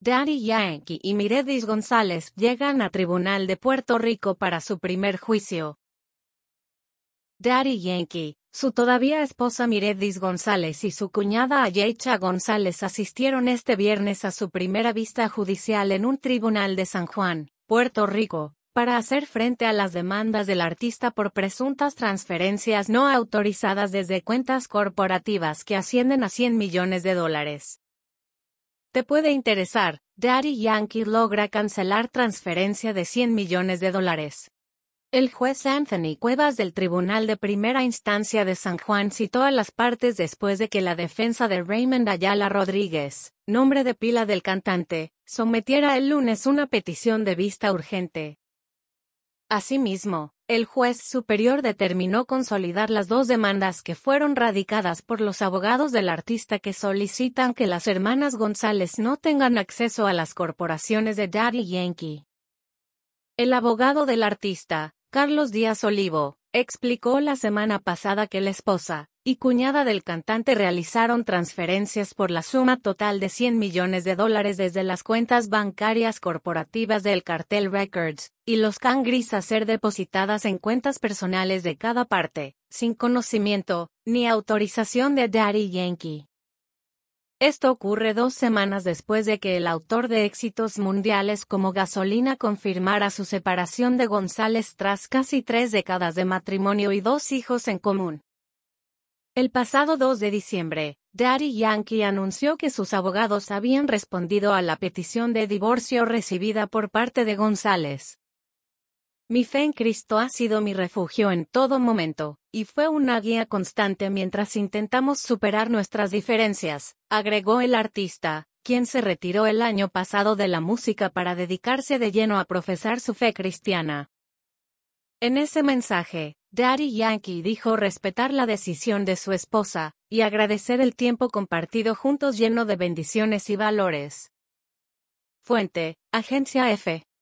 Daddy Yankee y Miretis González llegan a Tribunal de Puerto Rico para su primer juicio. Daddy Yankee, su todavía esposa Miretis González y su cuñada Ayesha González asistieron este viernes a su primera vista judicial en un tribunal de San Juan, Puerto Rico, para hacer frente a las demandas del artista por presuntas transferencias no autorizadas desde cuentas corporativas que ascienden a $100 millones. Te puede interesar, Daddy Yankee logra cancelar transferencia de $100 millones. El juez Anthony Cuevas del Tribunal de Primera Instancia de San Juan citó a las partes después de que la defensa de Raymond Ayala Rodríguez, nombre de pila del cantante, sometiera el lunes una petición de vista urgente. Asimismo, el juez superior determinó consolidar las dos demandas que fueron radicadas por los abogados del artista que solicitan que las hermanas González no tengan acceso a las corporaciones de Daddy Yankee. El abogado del artista, Carlos Díaz Olivo, explicó la semana pasada que la esposa y cuñada del cantante realizaron transferencias por la suma total de $100 millones desde las cuentas bancarias corporativas del Cartel Records y los Cangris a ser depositadas en cuentas personales de cada parte, sin conocimiento ni autorización de Daddy Yankee. Esto ocurre 2 semanas después de que el autor de éxitos mundiales como Gasolina confirmara su separación de González tras casi 3 décadas de matrimonio y 2 hijos en común. El pasado 2 de diciembre, Daddy Yankee anunció que sus abogados habían respondido a la petición de divorcio recibida por parte de González. Mi fe en Cristo ha sido mi refugio en todo momento, y fue una guía constante mientras intentamos superar nuestras diferencias, agregó el artista, quien se retiró el año pasado de la música para dedicarse de lleno a profesar su fe cristiana. En ese mensaje, Daddy Yankee dijo respetar la decisión de su esposa, y agradecer el tiempo compartido juntos lleno de bendiciones y valores. Fuente, Agencia F.